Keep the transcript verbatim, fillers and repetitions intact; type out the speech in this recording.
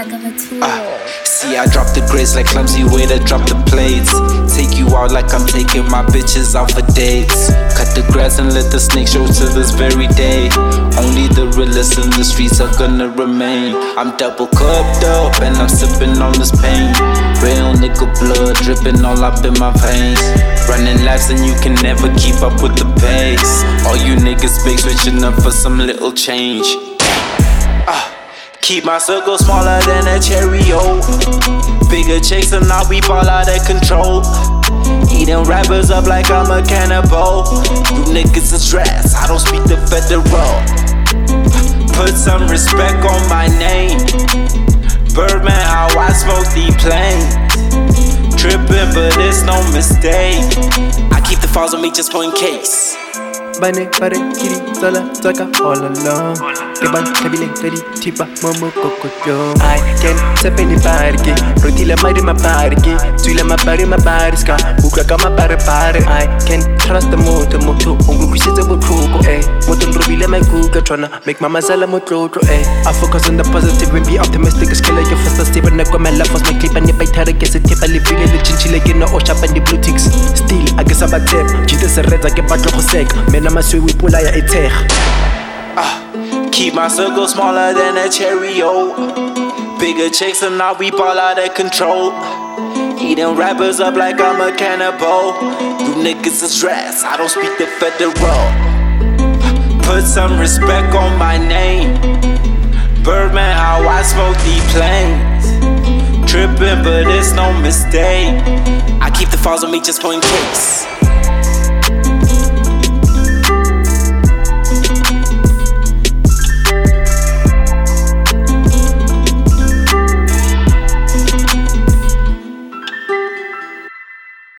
jack of a tool. Uh, see, I drop the grades like clumsy way to drop the plates. Take you out like I'm taking my bitches out for dates. Cut the grass and let the snake show to this very day. Only the realest in the streets are gonna remain. I'm double cupped up and I'm sipping on this pain. Real nigga blood dripping all up in my veins. Running laps and you can never keep up with the pace. All you niggas big switching up for some little change. uh, Keep my circle smaller than a Cheerio. Bigger checks and now we ball out of control. Eating rappers up like I'm a cannibal. You niggas is rats, I don't speak the federal. Put some respect on my name. Birdman, how I smoke these planes. Trippin', but it's no mistake. I keep the files on me just for in case. Bane, bare, kiri, sala, saka, all along. Keban, kabile, ready, tipa, momo, kokoyo. I can step in the party. Rotila, mari, ma party. Tuila, ma pari, ma pariska. Bukla, kama pare, pare. I can trust the motor, moto. Ungu, kushita, bukoko, eh. Moto, nrobile, my kuka, tryna make mama sala, motro, eh. I focus on the positive and be optimistic. Scale like your first step, and I got my love for my clip, and if I try to get a tip, I live in the chinchilla, get no oshap, and the blue ticks. Still, I guess I'm a tip. Jesus, a red, I get back, sec. Man, I'm a sweet, we pull out a tear. Uh, keep my circle smaller than a Cheerio. Bigger checks and now we ball out of control. Eating rappers up like I'm a cannibal. You niggas is rats, I don't speak the federal. Put some respect on my name. Birdman, how I smoke these planes. Trippin', but it's no mistake. I keep the files on me just for in case.